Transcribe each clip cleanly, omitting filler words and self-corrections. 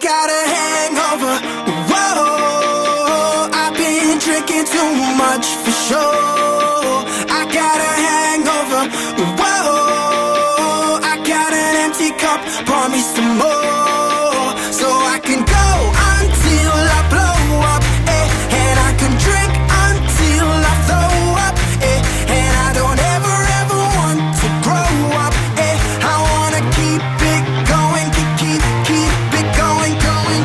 got a hangover. Whoa, I've been drinking too much for sure. I got a hangover. Whoa, I got an empty cup. Pour me some more, so I can go until I blow up, and I can drink until I throw up, and I don't ever want to grow up, I wanna keep it going, keep it going, going.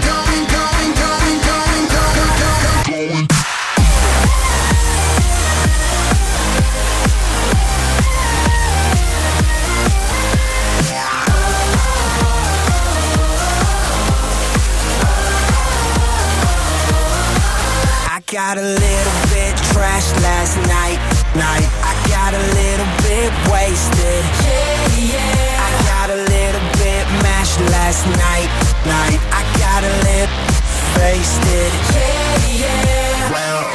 I got a little bit trashed last night. I got a little bit wasted. I got a little bit mashed last night. I got a little wasted. Well,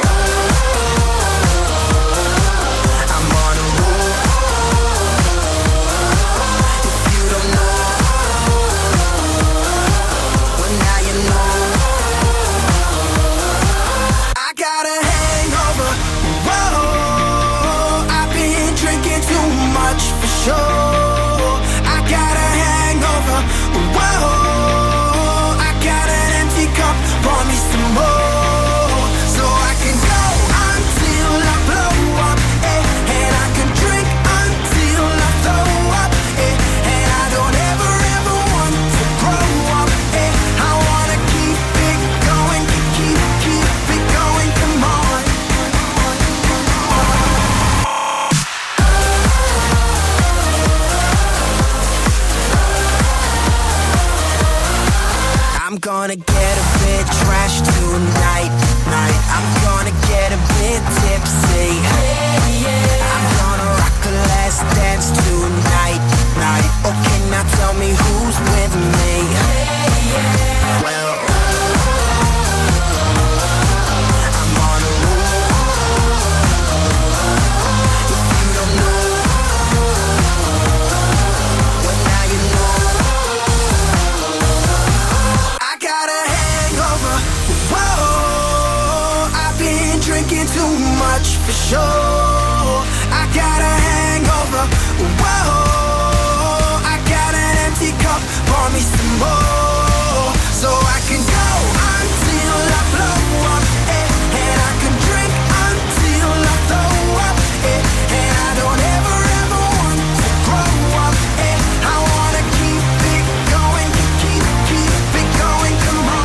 I'm on a roll. If you don't know, well now you know. I got a hangover. Whoa, I've been drinking too much for sure. I got a hangover. Whoa, I got an empty cup. Pour me some more, so I can go until I blow up, and I can drink until I throw up, and I don't ever want to grow up, I wanna keep it going, keep it going, come on. I'm gonna get a bit trashed tonight. I'm gonna get a bit tipsy. I'm gonna rock the last dance tonight. Okay, now tell me who's with me. Well, I'm on a roll. If you don't know, well now you know. I got a hangover. Whoa, I've been drinking too much for sure. I got a hangover. Whoa, I got an empty cup. Pour me some more, so I can go until I blow up, and I can drink until I throw up, and I don't ever want to grow up, I wanna keep it going, keep it going, come on.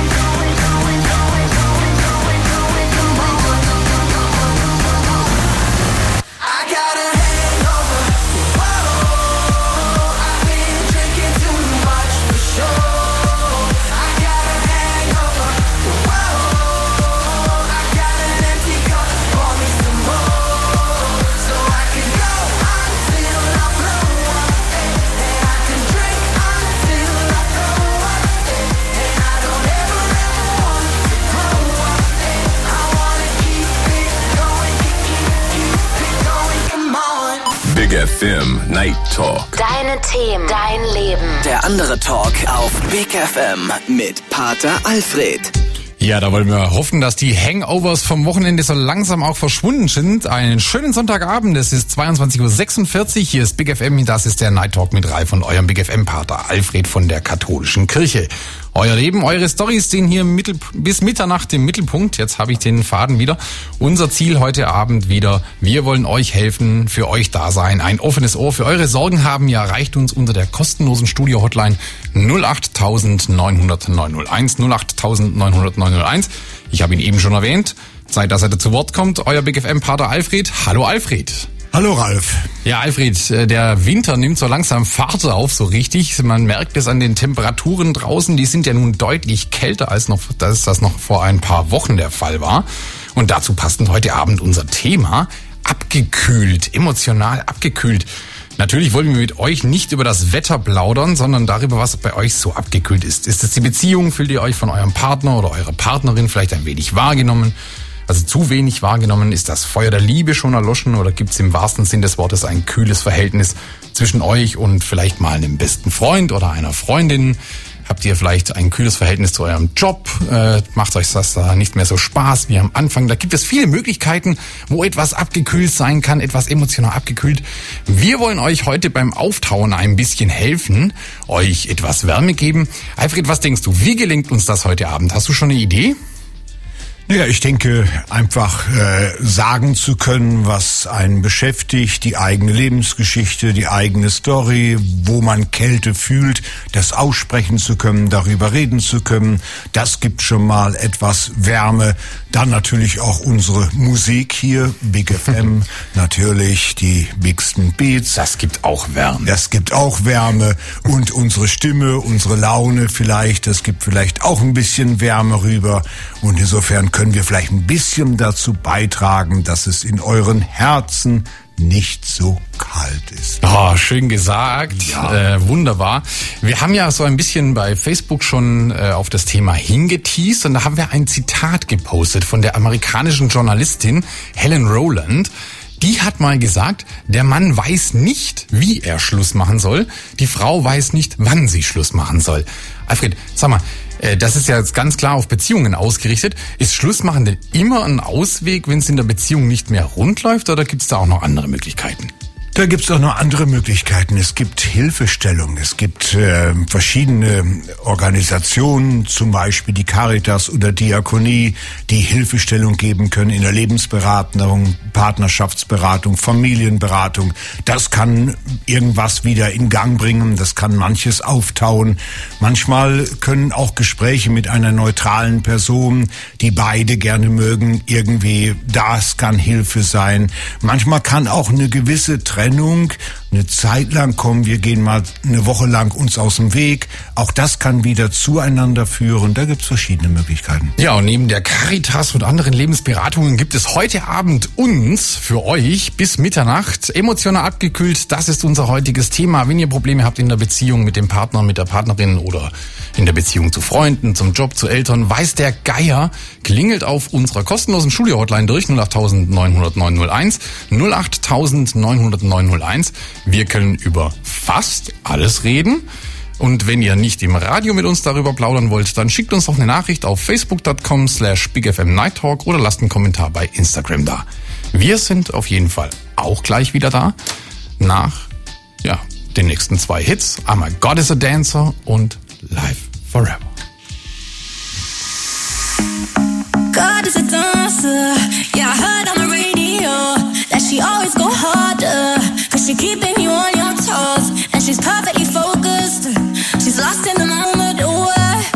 I got a hangover. Whoa, I've been drinking too much for sure. I got a hangover. Whoa, I got an empty cup. Pour me some more, so I can go until I blow up, and I can drink until I throw up, and I don't ever want to grow up, I wanna keep it going, keep it going, come on. Big FM Night Talk. Deine Themen, dein Leben. Der andere Talk auf Big FM mit Pater Alfred. Ja, da wollen wir hoffen, dass die Hangovers vom Wochenende so langsam auch verschwunden sind. Einen schönen Sonntagabend, es ist 22:46 Uhr, hier ist Big FM, das ist der Night Talk mit Ralf von eurem Big FM Pater Alfred von der katholischen Kirche. Euer Leben, eure Storys stehen hier bis Mitternacht im Mittelpunkt. Jetzt habe ich den Faden wieder. Unser Ziel heute Abend wieder, wir wollen euch helfen, für euch da sein, ein offenes Ohr für eure Sorgen haben. Ihr erreicht uns unter der kostenlosen Studio-Hotline 08900 901 08900 901. Ich habe ihn eben schon erwähnt. Zeit, dass er zu Wort kommt. Euer Big FM Pater Alfred. Hallo Alfred. Hallo Ralf. Ja, Alfred, der Winter nimmt so langsam Fahrt auf, so richtig. Man merkt es an den Temperaturen draußen. Die sind ja nun deutlich kälter, als das noch vor ein paar Wochen der Fall war. Und dazu passend heute Abend unser Thema: abgekühlt, emotional abgekühlt. Natürlich wollen wir mit euch nicht über das Wetter plaudern, sondern darüber, was bei euch so abgekühlt ist. Ist es die Beziehung? Fühlt ihr euch von eurem Partner oder eurer Partnerin vielleicht ein wenig wahrgenommen? Also zu wenig wahrgenommen? Ist das Feuer der Liebe schon erloschen oder gibt es im wahrsten Sinn des Wortes ein kühles Verhältnis zwischen euch und vielleicht mal einem besten Freund oder einer Freundin? Habt ihr vielleicht ein kühles Verhältnis zu eurem Job? Macht euch das da nicht mehr so Spaß wie am Anfang? Da gibt es viele Möglichkeiten, wo etwas abgekühlt sein kann, etwas emotional abgekühlt. Wir wollen euch heute beim Auftauen ein bisschen helfen, euch etwas Wärme geben. Alfred, was denkst du, wie gelingt uns das heute Abend? Hast du schon eine Idee? Ja, ich denke, einfach sagen zu können, was einen beschäftigt, die eigene Lebensgeschichte, die eigene Story, wo man Kälte fühlt, das aussprechen zu können, darüber reden zu können, das gibt schon mal etwas Wärme. Dann natürlich auch unsere Musik hier, Big FM, natürlich die bigsten Beats. Das gibt auch Wärme. Das gibt auch Wärme und unsere Stimme, unsere Laune vielleicht, das gibt vielleicht auch ein bisschen Wärme rüber und insofern können wir vielleicht ein bisschen dazu beitragen, dass es in euren Herzen nicht so kalt ist. Oh, schön gesagt. Ja. Wunderbar. Wir haben ja so ein bisschen bei Facebook schon auf das Thema hingeteast und da haben wir ein Zitat gepostet von der amerikanischen Journalistin Helen Rowland. Die hat mal gesagt, der Mann weiß nicht, wie er Schluss machen soll. Die Frau weiß nicht, wann sie Schluss machen soll. Alfred, sag mal, das ist ja jetzt ganz klar auf Beziehungen ausgerichtet. Ist Schlussmachen denn immer ein Ausweg, wenn es in der Beziehung nicht mehr rund läuft, oder gibt es da auch noch andere Möglichkeiten? Da gibt's auch noch andere Möglichkeiten. Es gibt Hilfestellung. Es gibt verschiedene Organisationen, zum Beispiel die Caritas oder Diakonie, die Hilfestellung geben können in der Lebensberatung, Partnerschaftsberatung, Familienberatung. Das kann irgendwas wieder in Gang bringen. Das kann manches auftauen. Manchmal können auch Gespräche mit einer neutralen Person, die beide gerne mögen, irgendwie, das kann Hilfe sein. Manchmal kann auch eine gewisse Trennung eine Zeit lang kommen, wir gehen mal eine Woche lang uns aus dem Weg. Auch das kann wieder zueinander führen. Da gibt's verschiedene Möglichkeiten. Ja, und neben der Caritas und anderen Lebensberatungen gibt es heute Abend uns, für euch, bis Mitternacht, emotional abgekühlt. Das ist unser heutiges Thema. Wenn ihr Probleme habt in der Beziehung mit dem Partner, mit der Partnerin oder in der Beziehung zu Freunden, zum Job, zu Eltern, weiß der Geier, klingelt auf unserer kostenlosen Studio-Hotline durch 08900 901, 08900 901. Wir können über fast alles reden. Und wenn ihr nicht im Radio mit uns darüber plaudern wollt, dann schickt uns doch eine Nachricht auf facebook.com/bigfmnightalk oder lasst einen Kommentar bei Instagram da. Wir sind auf jeden Fall auch gleich wieder da nach den nächsten 2 Hits. I'm a God is a Dancer und Live Forever. God is a dancer, yeah, I heard on the radio that she always go harder, cause she keeping you on your toes, and she's perfectly focused, she's lost in the moment, ooh,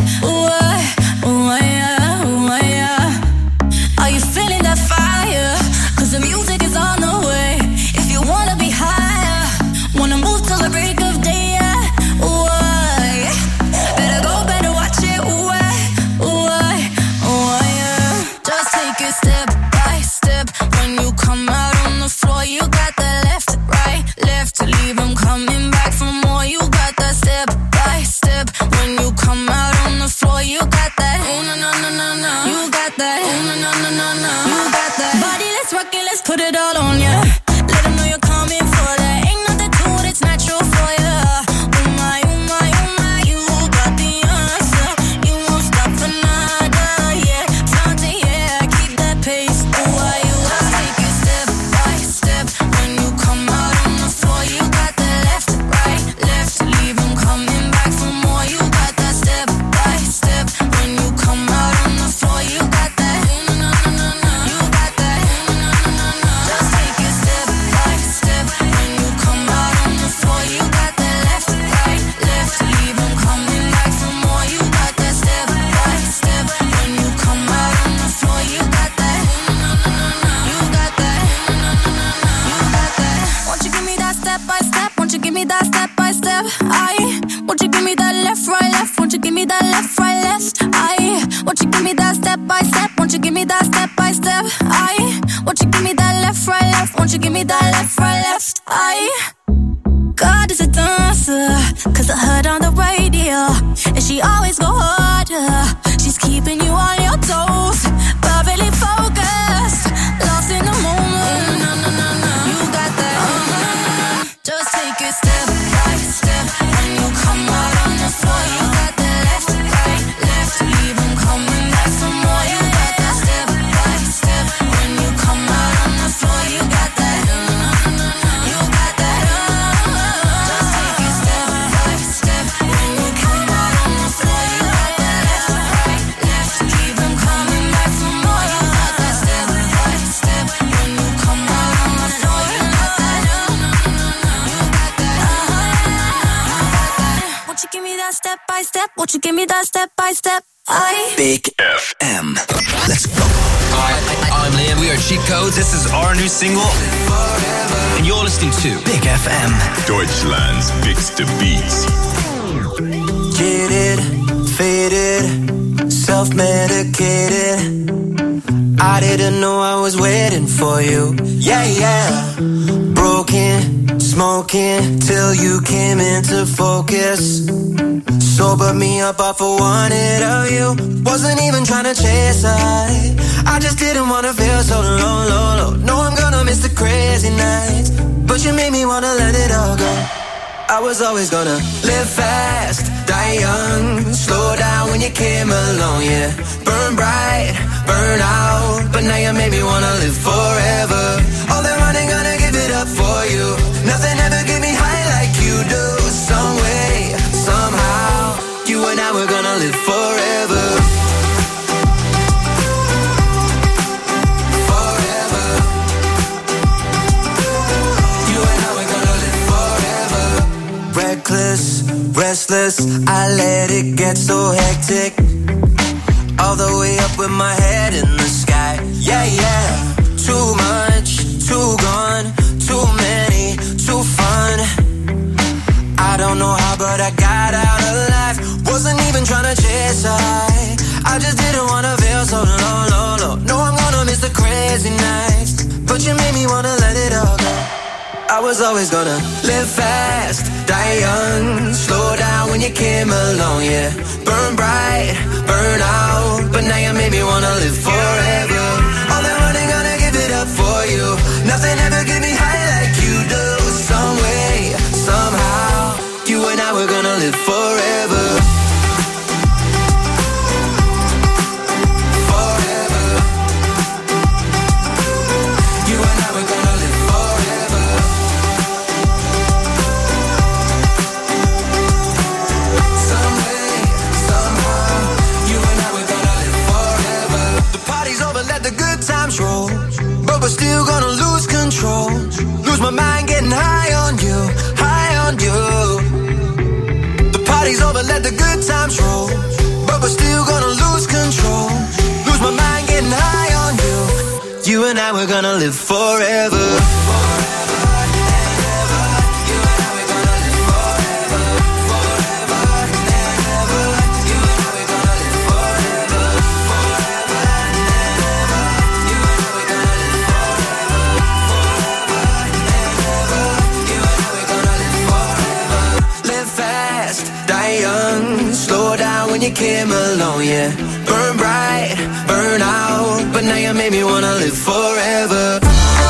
yeah, are you feeling that fire, cause the music is on the way, if you wanna be higher, wanna move till the break of day, yeah, better go, better watch it, just take it step by step. When you come out on the floor, you got that left, right, left to leave them coming back for more. You got that step by step. When you come out on the floor, you got that. Oh no no no no no. You got that. Oh no no no no no. You got that. Body, let's rock it, let's put it all on ya. Let them know you're coming for that. Ain't nothing to it, it's natural for ya. Oh my, oh my, oh my. You got the answer. You won't stop for nada, yeah. Keep that pace. Oh, you just take it step by step. When you come out on the floor, you got that left, right, left. Leave them coming back for more. You got that step by step. When you come out on the floor, you got that. No, no, no, no, no. You got that. No, no, no, no, no. Just take it step by step. When you come out on the floor, you got that left, right, left. Leave them coming back for more. You got that step by step. When you come out on the floor, you got that. You got that. You got that. Won't you give me that step by step? Won't you give me that step by step? Won't you give me that left, right, left? Won't you give me that left, right, left? Won't you give me that step by step? Won't you give me that step by step? Won't you give me that left, right, left? Won't you give me that left, right, left? God is a dancer, cause I heard on the radio, and she always go harder. She's keeping you on your toes, perfectly focused, lost in the moment. No, no, no, no. You got that. Just take it step by step. When you come out on the floor, you got that. give me that step by step. Big FM. Let's go. Hi, I'm Liam. We are Cheat Codes. This is our new single. And you're listening to Big FM. Deutschland's biggste Beats. Jaded, faded, self-medicated. I didn't know I was waiting for you. Yeah, yeah. Broken, smoking, till you came into focus. Sobered me up, I for wanted of you. Wasn't even trying to chase I just didn't wanna feel so low. No, I'm gonna miss the crazy nights, but you made me wanna let it all go. I was always gonna live fast, die young, slow down when you came along, yeah. Burn bright, burn out, but now you made me wanna live forever. All the running, gonna give it up for you. Nothing ever get me high like you do. Some way, somehow, you and I were gonna live forever. Forever. You and I were gonna live forever. Reckless, restless, I let it get so hectic. All the way up with my head in the sky. Yeah, yeah. Too much, too gone, too many, too fun. I don't know how, but I got out alive. Wasn't even trying to chase I just didn't wanna feel so low. No, I'm gonna miss the crazy nights, but you made me wanna let it all go. I was always gonna live fast, die young, slow down when you came along, yeah. Burn bright, burn out, but now you made me wanna live forever. All the running, gonna give it up for you. Nothing ever get me high like you do. Some way, somehow, you and I were gonna live forever. Forever. You and I were gonna live forever. Some way, somehow, you and I were gonna live forever. The party's over, let the good times roll, but we're still gonna lose control. Lose my mind getting high on you, high on you. The party's over, let the good times roll, but we're still gonna lose control. Lose my mind getting high on you. You and I were gonna live forever. Slow down when you came along, yeah. Burn bright, burn out, but now you made me wanna live forever.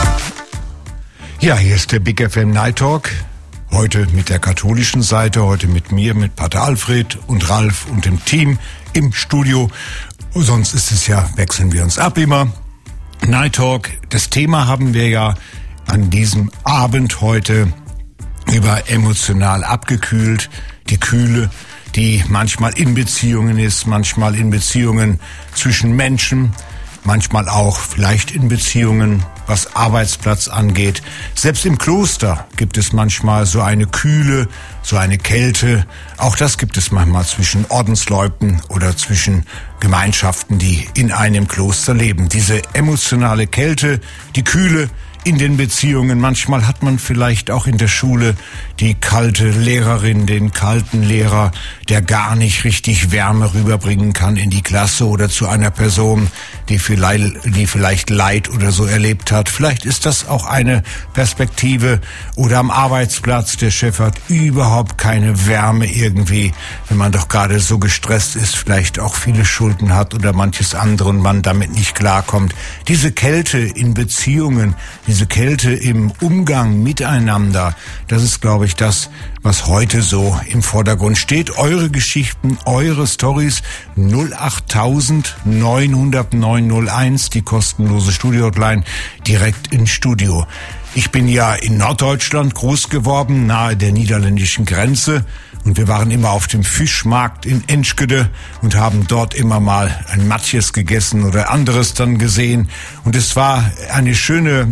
Ja, hier ist der Big FM Night Talk. Heute mit der katholischen Seite, heute mit mir, mit Pater Alfred und Ralf und dem Team im Studio. Sonst ist es ja, wechseln wir uns ab immer. Night Talk, das Thema haben wir ja an diesem Abend heute über emotional abgekühlt, die Kühle, die manchmal in Beziehungen ist, manchmal in Beziehungen zwischen Menschen, manchmal auch vielleicht in Beziehungen, was Arbeitsplatz angeht. Selbst im Kloster gibt es manchmal so eine Kühle, so eine Kälte. Auch das gibt es manchmal zwischen Ordensleuten oder zwischen Gemeinschaften, die in einem Kloster leben. Diese emotionale Kälte, die Kühle in den Beziehungen. Manchmal hat man vielleicht auch in der Schule die kalte Lehrerin, den kalten Lehrer, der gar nicht richtig Wärme rüberbringen kann in die Klasse oder zu einer Person, die vielleicht Leid oder so erlebt hat. Vielleicht ist das auch eine Perspektive. Oder am Arbeitsplatz, der Chef hat überhaupt keine Wärme irgendwie, wenn man doch gerade so gestresst ist, vielleicht auch viele Schulden hat oder manches andere und man damit nicht klarkommt. Diese Kälte in Beziehungen, diese Kälte im Umgang miteinander, das ist, glaube ich, das, was heute so im Vordergrund steht. Eure Geschichten, eure Storys 08000 900 901, die kostenlose Studio-Hotline, direkt ins Studio. Ich bin ja in Norddeutschland groß geworden, nahe der niederländischen Grenze Und wir waren immer auf dem Fischmarkt in Enschede und haben dort immer mal ein Matjes gegessen oder anderes dann gesehen. Und es war eine schönes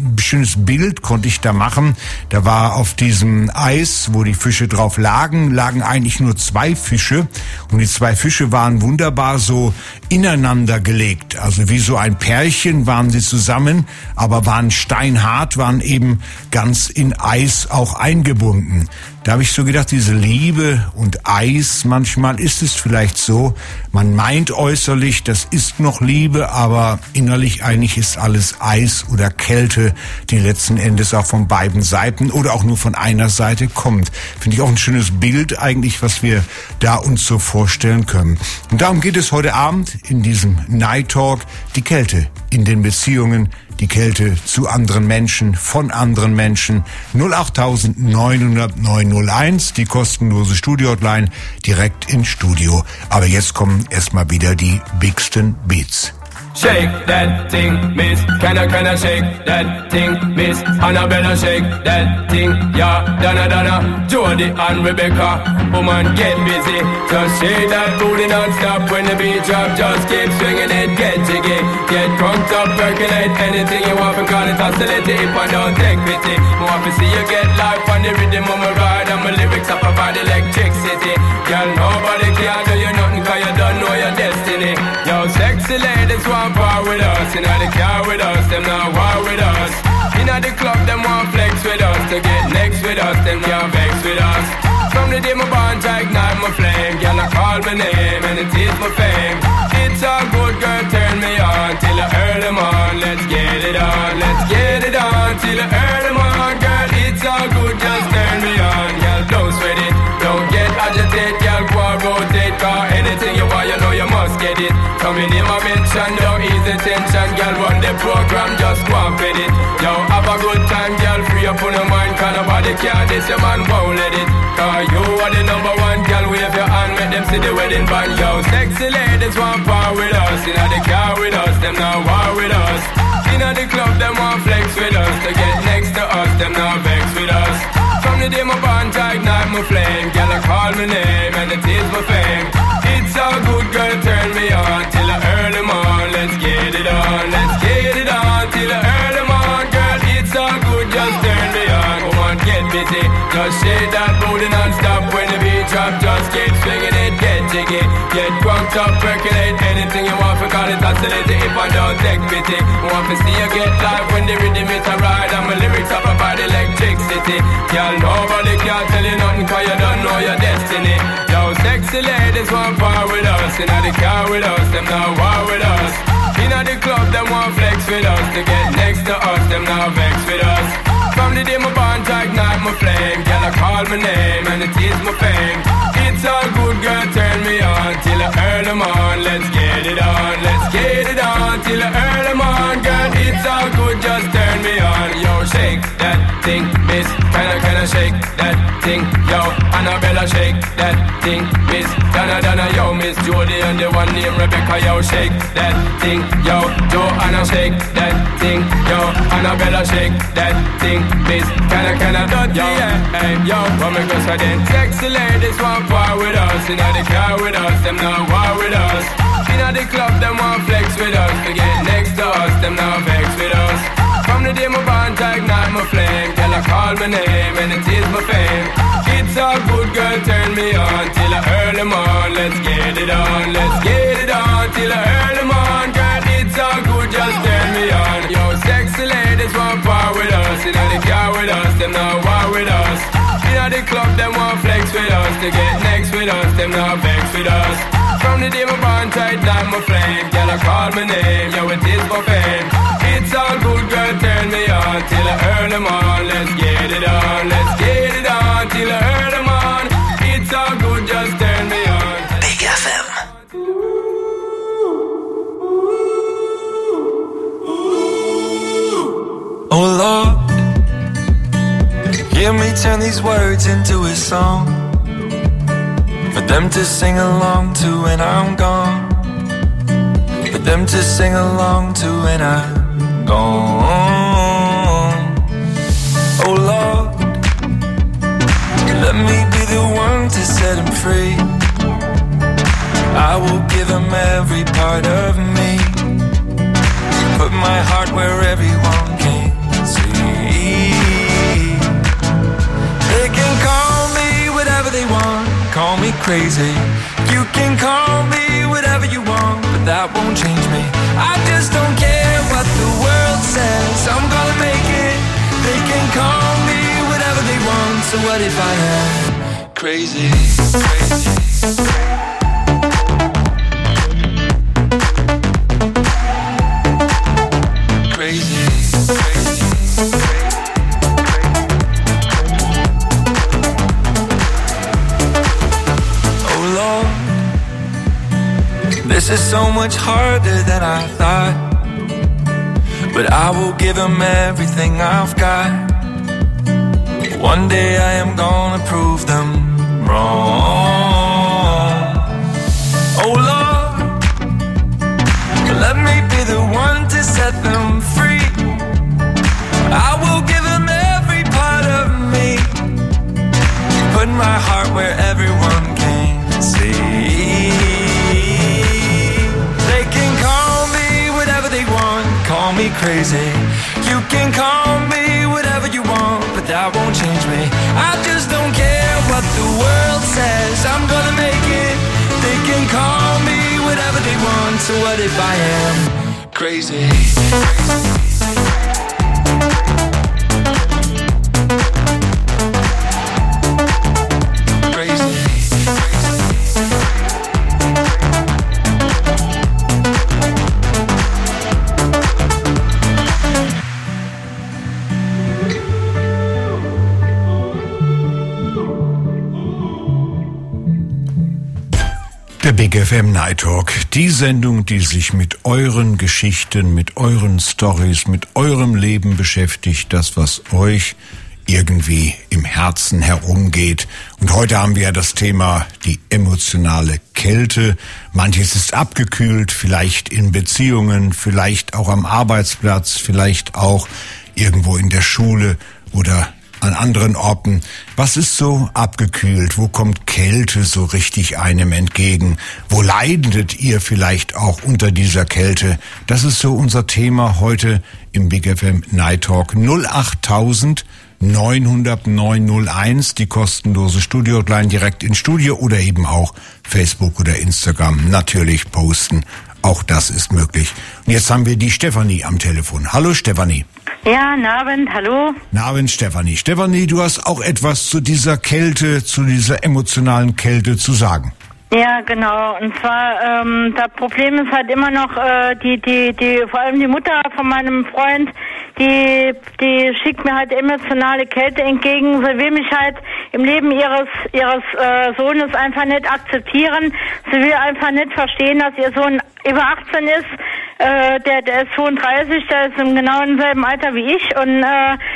Bild konnte ich da machen. Da war auf diesem Eis, wo die Fische drauf lagen eigentlich nur 2 Fische. Und die 2 Fische waren wunderbar so ineinander gelegt. Also wie so ein Pärchen waren sie zusammen, aber waren steinhart, waren eben ganz in Eis auch eingebunden. Da habe ich so gedacht, diese Liebe und Eis, manchmal ist es vielleicht so, man meint äußerlich, das ist noch Liebe, aber innerlich eigentlich ist alles Eis oder Kälte, die letzten Endes auch von beiden Seiten oder auch nur von einer Seite kommt. Finde ich auch ein schönes Bild eigentlich, was wir da uns so vorstellen können. Und darum geht es heute Abend in diesem Night Talk, die Kälte in den Beziehungen, die Kälte zu anderen Menschen, von anderen Menschen. 08000 900 901, die kostenlose Studio-Hotline, direkt ins Studio. Aber jetzt kommen erstmal wieder die bigsten Beats. Shake that thing, miss. Can I shake that thing, miss? Annabella, shake that thing, yeah. Donna, Jody and Rebecca. Woman, get busy. Just shake that booty non-stop when the beat drop. Just keep swinging it, get jiggy. Get crunked up, percolate anything you want. Call it oscillate if I don't take pity. I want to see you get life on the rhythm of my ride. And my lyrics up about electricity. Girl, nobody can do you nothing cause you don't know your destiny. Yo, sexy ladies want part with us. Inna the car with us, them not war with us. Inna the club, them want flex with us. To get next with us, them can't vex with us. From the day my bond, I ignite my flame. Girl, I call my name and it is my fame. It's a good girl, turn me on till I earn them on. Let's get it on, let's get it on till I earn them on. Girl, it's all good, just turn me on. Girl, don't sweat it, don't get agitated. Girl, go and rotate, cause anything you want, you know you must get it. Coming in my mention, don't ease the tension. Girl, run the program, just go and fit it. Yo, have a good time, girl, free up on your mind. Cause nobody can this, your man won't let it. Cause you are the number one, girl, wave your hand, make them see the wedding band. Yo, sexy ladies want part with us. Inna the car with us, them not war with us. Inna the club, them want flex with us. To get next to us, them not vex with us. From the day my bond, I ignite my flame. Girl, I call my name and it is my fame. It's all good, girl, turn me on till I earn them on. Let's get it on, let's get it on till I earn them on. Girl, it's all good, just turn me on. Come on, get busy, just shake that booty non-stop. When the beat drop, just keep swinging it, get jiggy. Get crunked up, percolate anything you want. For call it oscillate if I don't take pity. Want to see you get live when the rhythm is a ride. And my lyrics up about electricity. Girl, nobody can tell you nothing cause you don't know your destiny. Yo, sexy ladies want part with us. Inna the car with us, them not war with us. Inna the club, them want flex with us. To get next to us, them not vex with us. From the day my bond, I ignite my flame. Girl, I call my name and it is my fame. It's all good, girl, turn me on till I earn them on. Let's get it on, let's get it on till I earn them on. Girl, it's all good, just turn me on. Yo, shake that thing, miss. Can I shake that thing? Yo, Annabella, shake that thing, miss. Donna, yo, Miss Jody and the one named Rebecca. Yo, shake that thing, yo. Joanna, shake that thing, yo. Annabella, shake that thing, miss. Can I dot yo, hey, yo, what me go so then? Sexy ladies want part with us. Inna the car with us, them not war with us. Inna the club, them want flex with us. To get next to us, them not vex with us. From the day my bond, I ignite my flame. Girl, I call my name and it is my fame. It's all good, girl, turn me on till I earn them on. Let's get it on, let's get it on till I earn them on. Girl, it's all good, just turn me on. Yo, sexy ladies want part with us. Inna the car with us, them not war with us. Inna the club, them want flex with us. To get next with us, them not vex with us. From the day my bond, I ignite my flame. Girl, I call my name, yo, it is my fame. It's all good, girl, turn me on till I earn them on. Let's get it on, let's get it on till I earn them on. It's all good, just turn me on. Big FM. Oh Lord, hear me turn these words into a song for them to sing along to when I'm gone. For them to sing along to when I'm gone. Oh Lord, let me be the one to set him free. I will give him every part of me. Put my heart where everyone can see. They can call me whatever they want, call me crazy. You can call me whatever you want, but that won't change me. I just don't care what the world says, I'm gonna make it. They can call me whatever they want, so what if I am crazy, crazy? This is so much harder than I thought, but I will give him everything I've got. One day I am gonna prove them wrong. Oh Lord, let me be the one to set them free. I will give him every part of me. Put my heart where everyone can see. Call me crazy, you can call me whatever you want, but that won't change me. I just don't care what the world says, I'm gonna make it. They can call me whatever they want, so what if I am crazy? Der Big FM Night Talk, die Sendung, die sich mit euren Geschichten, mit euren Storys, mit eurem Leben beschäftigt, das, was euch irgendwie im Herzen herumgeht. Und heute haben wir das Thema die emotionale Kälte. Manches ist abgekühlt, vielleicht in Beziehungen, vielleicht auch am Arbeitsplatz, vielleicht auch irgendwo in der Schule oder an anderen Orten. Was ist so abgekühlt? Wo kommt Kälte so richtig einem entgegen? Wo leidet ihr vielleicht auch unter dieser Kälte? Das ist so unser Thema heute im Big FM Night Talk. 08000 900 901, die kostenlose Studio-Hotline direkt ins Studio oder eben auch Facebook oder Instagram natürlich posten. Auch das ist möglich. Und jetzt haben wir die Stefanie am Telefon. Hallo Stefanie. Ja, guten Abend, hallo. Guten Abend, Stefanie. Stefanie, du hast auch etwas zu dieser Kälte, zu dieser emotionalen Kälte zu sagen. Ja, genau. Und zwar, das Problem ist halt immer noch, vor allem die Mutter von meinem Freund, die schickt mir halt emotionale Kälte entgegen. Sie will mich halt im Leben ihres Sohnes einfach nicht akzeptieren. Sie will einfach nicht verstehen, dass ihr Sohn über 18 ist. Der ist 32, der ist im genau selben Alter wie ich und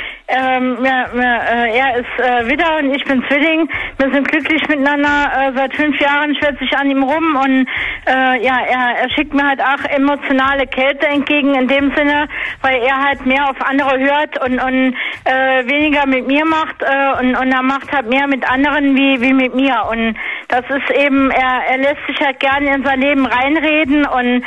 er ist Widder und ich bin Zwilling. Wir sind glücklich miteinander. Seit 5 Jahren schwätze ich an ihm rum und er schickt mir halt auch emotionale Kälte entgegen in dem Sinne, weil er halt mehr auf andere hört und weniger mit mir macht und er macht halt mehr mit anderen wie mit mir. Und das ist eben, er lässt sich halt gerne in sein Leben reinreden und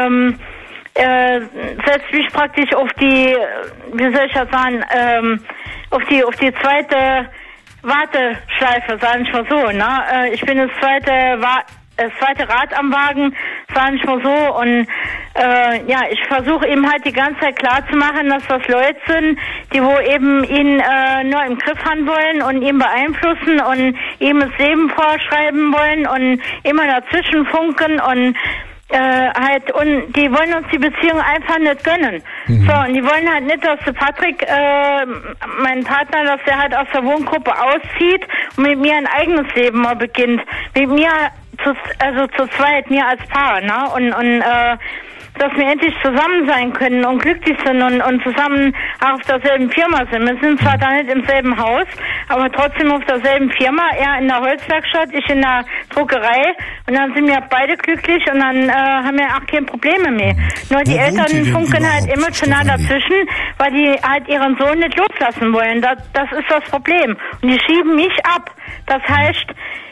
setzt mich praktisch auf die, wie soll ich das sagen, auf die zweite Warteschleife, sage ich mal so, ne? Ich bin das zweite Rad am Wagen, sage ich mal so, und ich versuche ihm halt die ganze Zeit klarzumachen, dass das Leute sind, die wo eben ihn nur im Griff haben wollen und ihn beeinflussen und ihm das Leben vorschreiben wollen und immer dazwischen funken und und die wollen uns die Beziehung einfach nicht gönnen. So, und die wollen halt nicht, dass der Patrick, mein Partner, dass der halt aus der Wohngruppe auszieht und mit mir ein eigenes Leben mal beginnt. Mit mir, zu zweit, mir als Paar, ne? Und dass wir endlich zusammen sein können und glücklich sind und zusammen auf derselben Firma sind. Wir sind zwar da nicht im selben Haus, aber trotzdem auf derselben Firma. Er in der Holzwerkstatt, ich in der Druckerei. Und dann sind wir beide glücklich und dann haben wir auch keine Probleme mehr. Nur die Eltern funken halt emotional dazwischen, weil die halt ihren Sohn nicht loslassen wollen. Das ist das Problem. Und die schieben mich ab. Das heißt,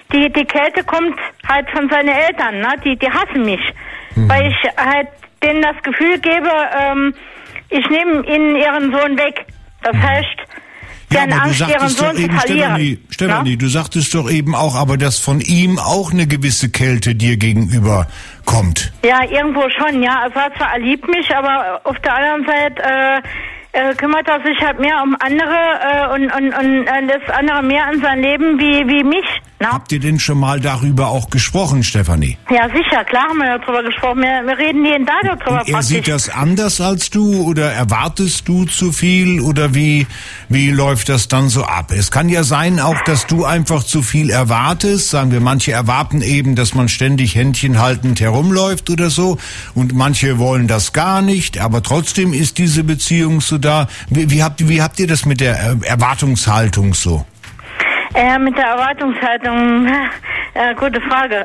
die Kälte kommt halt von seinen Eltern, ne? Die hassen mich. Weil ich halt denen das Gefühl gebe, ich nehme ihnen ihren Sohn weg. Das heißt, die haben Angst, ihren Sohn zu verlieren. Stefanie, du sagtest doch eben auch, aber dass von ihm auch eine gewisse Kälte dir gegenüber kommt. Ja, irgendwo schon, ja. Also er liebt mich, aber auf der anderen Seite kümmert er sich halt mehr um andere und das andere mehr an sein Leben wie mich. No? Habt ihr denn schon mal darüber auch gesprochen, Stefanie? Ja, sicher, klar haben wir darüber gesprochen. Wir reden jeden Tag darüber. Und er sieht das anders als du oder erwartest du zu viel oder wie läuft das dann so ab? Es kann ja sein auch, dass du einfach zu viel erwartest. Sagen wir, manche erwarten eben, dass man ständig Händchen haltend herumläuft oder so und manche wollen das gar nicht, aber trotzdem ist diese Beziehung so da. Wie habt ihr das mit der Erwartungshaltung so? Mit der Erwartungshaltung, gute Frage.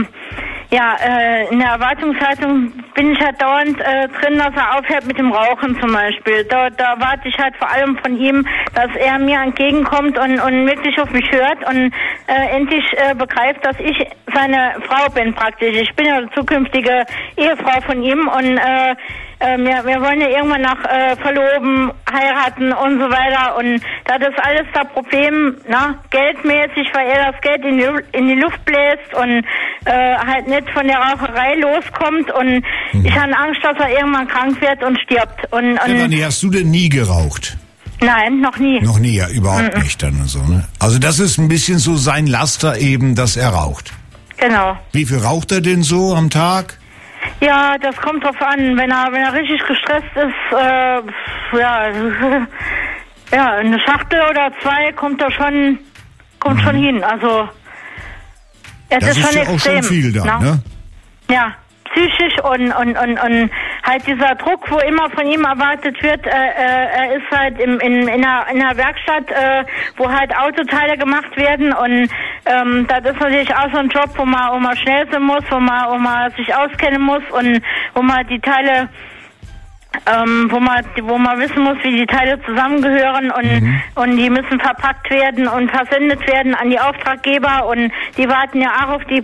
In der Erwartungshaltung bin ich halt dauernd drin, dass er aufhört mit dem Rauchen zum Beispiel. Da warte ich halt vor allem von ihm, dass er mir entgegenkommt und wirklich auf mich hört und endlich begreift, dass ich seine Frau bin praktisch. Ich bin ja die zukünftige Ehefrau von ihm und wir wollen ja irgendwann noch verloben, heiraten und so weiter. Und da das alles das Problem, geldmäßig, weil er das Geld in die Luft bläst und halt nicht von der Raucherei loskommt. Und ich habe Angst, dass er irgendwann krank wird und stirbt. Stefanie, hast du denn nie geraucht? Nein, noch nie. Noch nie, ja, überhaupt nicht dann und so, ne? Also das ist ein bisschen so sein Laster eben, dass er raucht. Genau. Wie viel raucht er denn so am Tag? Ja, das kommt drauf an. Wenn er richtig gestresst ist, eine Schachtel oder zwei kommt schon hin. Also es ist schon ja extrem. Auch schon viel dann, ne? Ja, psychisch und halt dieser Druck, wo immer von ihm erwartet wird, er ist halt in einer Werkstatt, wo halt Autoteile gemacht werden und das ist natürlich auch so ein Job, wo man schnell sein muss, wo man sich auskennen muss und wo man die Teile wo man wissen muss, wie die Teile zusammengehören und die müssen verpackt werden und versendet werden an die Auftraggeber und die warten ja auch auf die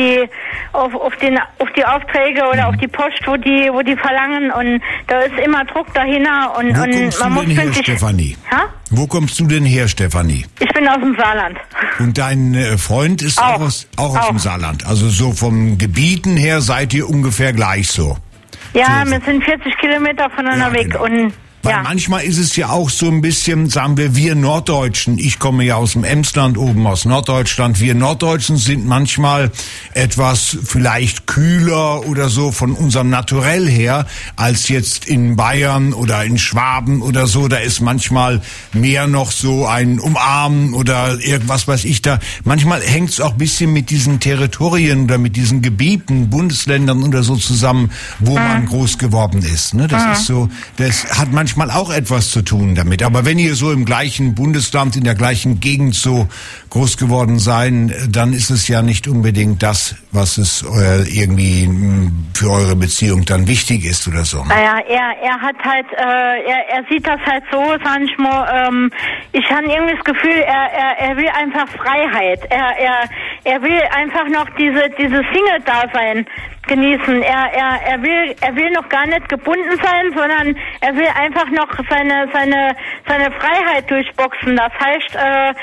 Aufträge oder auf die Post, wo die verlangen und da ist immer Druck dahinter und man muss pünktlich. Stefanie? Ha? Wo kommst du denn her, Stefanie? Ich bin aus dem Saarland. Und dein Freund ist auch aus dem Saarland. Also so vom Gebieten her seid ihr ungefähr gleich so. Ja, wir sind 40 Kilometer voneinander weg. Genau. Und Weil manchmal ist es ja auch so ein bisschen, sagen wir Norddeutschen, ich komme ja aus dem Emsland oben, aus Norddeutschland, wir Norddeutschen sind manchmal etwas vielleicht kühler oder so von unserem Naturell her, als jetzt in Bayern oder in Schwaben oder so, da ist manchmal mehr noch so ein Umarmen oder irgendwas weiß ich da. Manchmal hängt es auch ein bisschen mit diesen Territorien oder mit diesen Gebieten, Bundesländern oder so zusammen, wo man groß geworden ist. Ne? Das ist so, das hat manchmal auch etwas zu tun damit. Aber wenn ihr so im gleichen Bundesland, in der gleichen Gegend so groß geworden seid, dann ist es ja nicht unbedingt das, was es irgendwie für eure Beziehung dann wichtig ist oder so. Naja, er hat halt, er sieht das halt so, sag ich mal, ich habe irgendwie das Gefühl, er will einfach Freiheit. Er will einfach noch diese Single-Dasein genießen. Er will noch gar nicht gebunden sein, sondern er will einfach noch seine Freiheit durchboxen. Das heißt,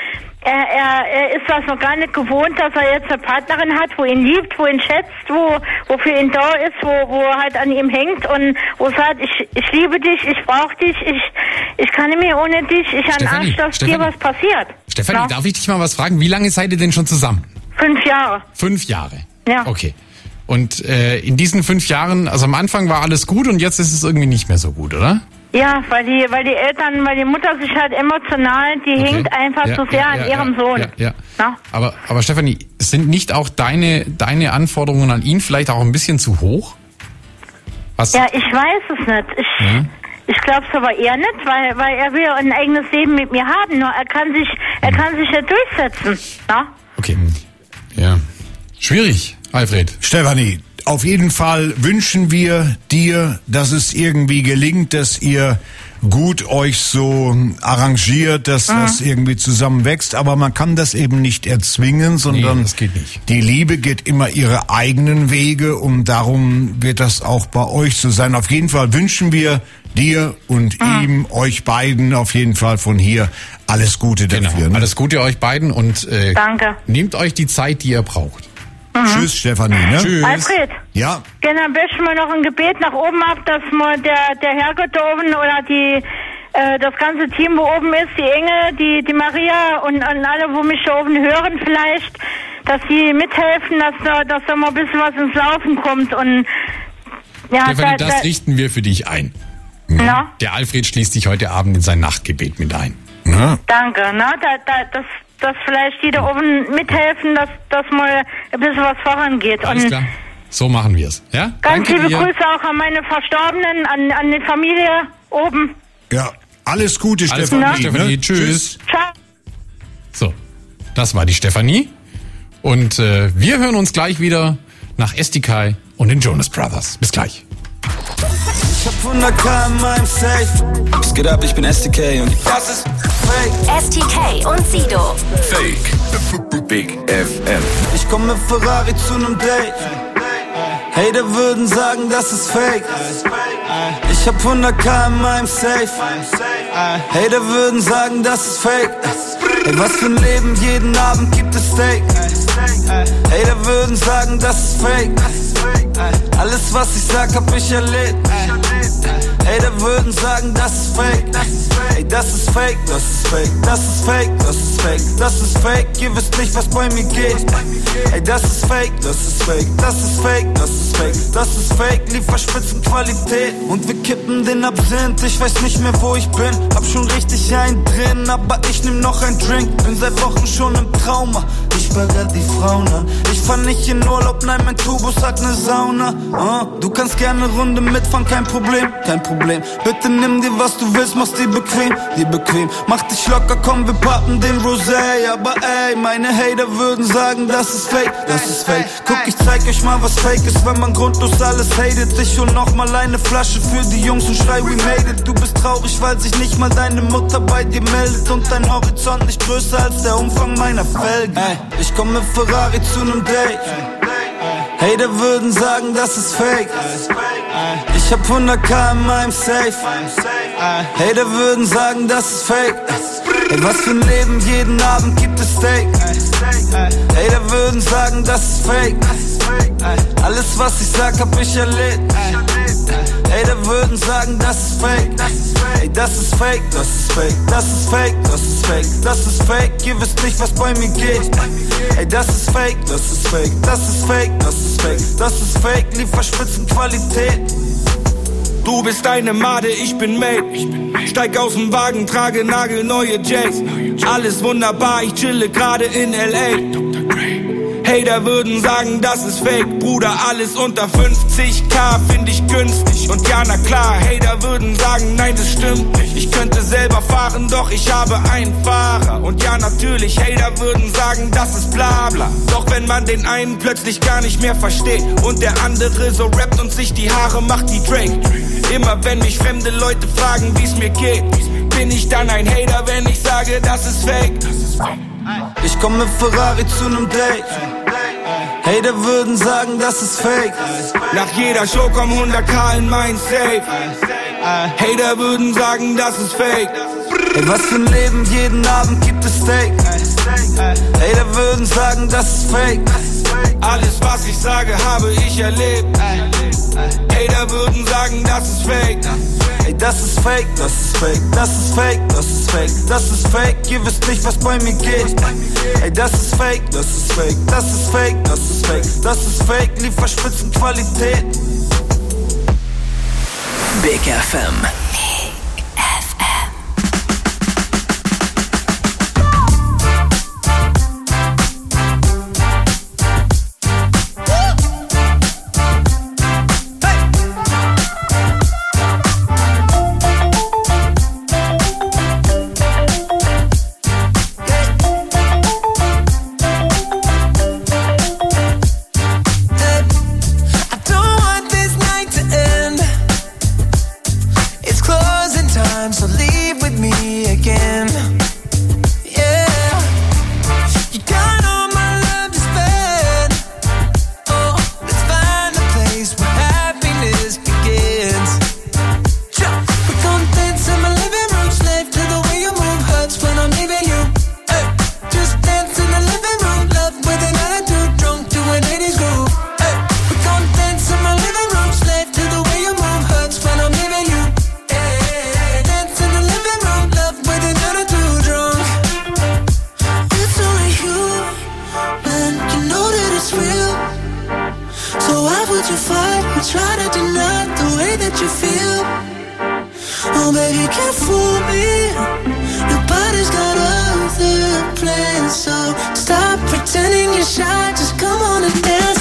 er ist das noch gar nicht gewohnt, dass er jetzt eine Partnerin hat, wo ihn liebt, wo ihn schätzt, wo für ihn da ist, wo halt an ihm hängt und wo sagt, ich liebe dich, ich brauche dich, ich kann nicht mehr ohne dich, ich habe Angst, dass dir was passiert. Stefanie, darf ich dich mal was fragen? Wie lange seid ihr denn schon zusammen? 5 Jahre. 5 Jahre? Ja. Okay. Und in diesen 5 Jahren, also am Anfang war alles gut und jetzt ist es irgendwie nicht mehr so gut, oder? Ja, weil die Mutter sich halt emotional, die hängt einfach so sehr an ihrem Sohn. Ja. Aber Stefanie, sind nicht auch deine Anforderungen an ihn vielleicht auch ein bisschen zu hoch? Was? Ja, ich weiß es nicht. Ich glaube es aber eher nicht, weil er will ein eigenes Leben mit mir haben, nur er kann sich ja durchsetzen. Na? Okay. Ja. Schwierig, Alfred. Stefanie, auf jeden Fall wünschen wir dir, dass es irgendwie gelingt, dass ihr gut euch so arrangiert, dass das irgendwie zusammen wächst, aber man kann das eben nicht erzwingen, sondern das geht nicht. Die Liebe geht immer ihre eigenen Wege und darum wird das auch bei euch so sein. Auf jeden Fall wünschen wir dir und ihm, euch beiden auf jeden Fall von hier alles Gute dafür. Genau. Ne? Alles Gute euch beiden und Danke. nehmt euch die Zeit, die ihr braucht. Tschüss, Stefanie. Ne? Tschüss. Alfred, Ja. genau, möchten wir noch ein Gebet nach oben ab, dass mal der Herrgott da oben oder das ganze Team, wo oben ist, die Engel, die Maria und alle, wo mich da oben hören vielleicht, dass sie mithelfen, dass da mal ein bisschen was ins Laufen kommt und ja, Stefanie, das richten wir für dich ein. na? Der Alfred schließt dich heute Abend in sein Nachtgebet mit ein. Ja. Danke, na, dass vielleicht die da oben mithelfen, dass mal ein bisschen was vorangeht. Alles und klar. So machen wir es. Ja? ganz Danke liebe dir. Grüße auch an meine Verstorbenen, an die Familie oben. Ja. Alles Gute, Alles Stefanie. Gute, Stefanie. Ne? Tschüss. Ciao. So, das war die Stefanie. Und wir hören uns gleich wieder nach Estikai und den Jonas Brothers. Bis gleich. Ich hab 100k in meinem Safe. Es geht ab, ich bin STK und das ist fake. STK und Sido. Fake. Big FM. Ich komm mit Ferrari zu nem Date. Hater würden sagen, das ist fake. Ich hab 100k in meinem Safe. Hater würden sagen, das ist fake. Ey, was für ein Leben, jeden Abend gibt es Steak. Hater würden sagen, das ist fake. Alles, was ich sag, hab ich erlebt. Hater würden sagen, das ist fake. Ey, das ist fake, das ist fake, das ist fake, das ist fake, das ist fake. Ihr wisst nicht, was bei mir geht. Ey, das ist fake, das ist fake, das ist fake, das ist fake, das ist fake. Lieferspitzenqualität und wir kippen den Absinth. Ich weiß nicht mehr, wo ich bin. Hab schon richtig einen drin, aber ich nehm noch einen Drink. Bin seit Wochen schon im Trauma. Ich bagger die Frauen an. Ich fahr nicht in Urlaub, nein, mein Turbus hat ne Sauna. Du kannst gerne eine Runde mitfahren, kein Problem, kein Problem. Bitte nimm dir, was du willst, mach's dir bequem, dir bequem. Mach dich locker, komm, wir pappen den Rosé. Aber ey, meine Hater würden sagen, das ist fake, das ist fake. Guck, ich zeig euch mal, was fake ist, wenn man grundlos alles hatet. Ich hol noch mal eine Flasche für die Jungs und schrei, we made it. Du bist traurig, weil sich nicht mal deine Mutter bei dir meldet und dein Horizont nicht größer als der Umfang meiner Felgen. Ey, ich komm mit Ferrari zu nem Date. Hater würden sagen, das ist fake. Ich hab 100k in meinem Safe. Hater würden sagen, das ist fake. Ey, was für ein Leben, jeden Abend gibt es Steak. Hater würden sagen, das ist fake. Alles, was ich sag, hab ich erlebt. Hater würden sagen, das ist fake. Ey, das ist fake, das ist fake, das ist fake, das ist fake, das ist fake. Ihr wisst nicht, was bei mir geht. Ey, das ist fake, das ist fake, das ist fake, das ist fake, das ist fake. Lieferspitzenqualität. Du bist eine Made, ich bin Mate. Steig aus dem Wagen, trage nagelneue J's. Alles wunderbar, ich chille gerade in L.A. Hater würden sagen, das ist fake. Bruder, alles unter 50k find ich günstig. Und ja, na klar, Hater würden sagen, nein, das stimmt nicht. Ich könnte selber fahren, doch ich habe einen Fahrer. Und ja, natürlich, Hater würden sagen, das ist bla bla. Doch wenn man den einen plötzlich gar nicht mehr versteht und der andere so rappt und sich die Haare macht wie Drake. Immer wenn mich fremde Leute fragen, wie's mir geht, bin ich dann ein Hater, wenn ich sage, das ist fake. Ich komm mit Ferrari zu nem Date. Hater würden sagen, das ist fake. Nach jeder Show kommen 100k in mein Safe. Hater würden sagen, das ist fake. Ey, was für ein Leben, jeden Abend gibt es Steak. Hater würden sagen, das ist fake. Alles, was ich sage, habe ich erlebt. Hater würden sagen, das ist fake. Ey, das ist fake, das ist fake, das ist fake, das ist fake, das ist fake. Ihr wisst nicht, was bei mir geht. Ey, das ist fake, das ist fake, das ist fake, das ist fake, das ist fake. Lieferspitzenqualität. Big FM. It's close. People try to deny the way that you feel. Oh baby, can't fool me. Nobody's got other plans, so stop pretending you're shy. Just come on and dance.